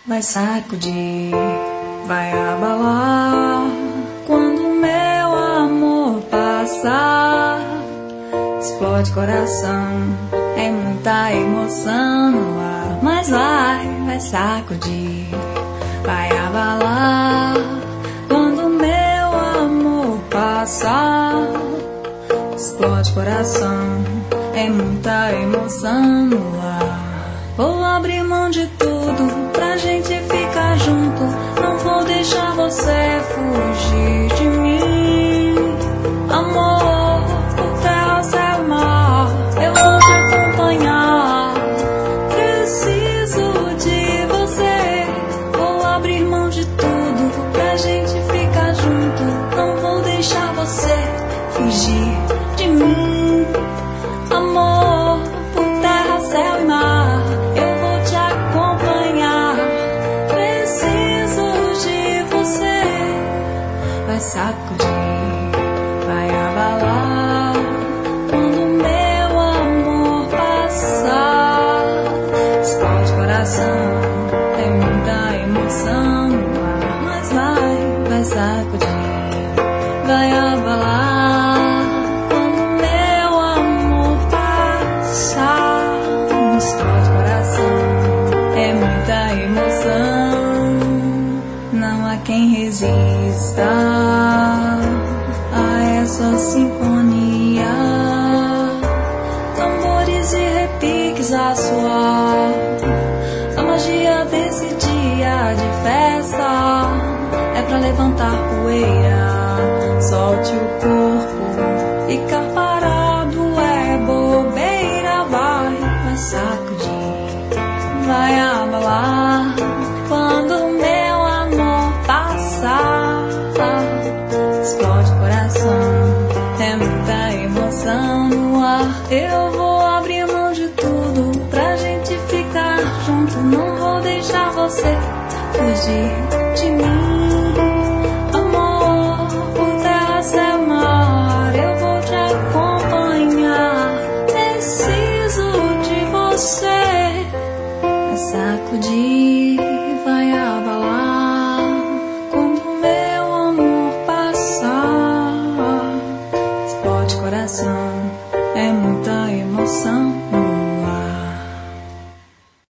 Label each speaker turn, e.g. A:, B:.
A: vai sacudir, vai abalar. Quando meu amor passar, explode coração, é muita emoção no ar. Mas vai sacudir, vai abalar. Quando meu amor passar, explode coração, é muita emoção no ar. Vou abrir mão de tudo pra gente ficar junto. Não vou deixar você fugir de mim. Amor, por terra, céu e mar, eu vou te acompanhar. Preciso de você. Vou abrir mão de tudo pra gente ficar junto. Não vou deixar você fugir de mim. Amor, por terra, céu e mar, eu vou te acompanhar. Preciso de você. Vai sacudir, vai abalar. Quando meu amor passar, explode coração, tem muita emoção no ar. Mas vai sacudir, vai abalar. Quando meu amor passar, explode coração, é muita emoção. Não há quem resista a essa sinfonia. Tambores e repiques a soar, a magia desse dia de festa é pra levantar poeira. Solte o corpo, ficar parado é bobeira. Vai sacudir, vai abalar. Quando meu amor passar, explode coração, é muita emoção no ar. Eu vou abrir mão de tudo pra gente ficar junto. Não vou deixar você fugir de mim.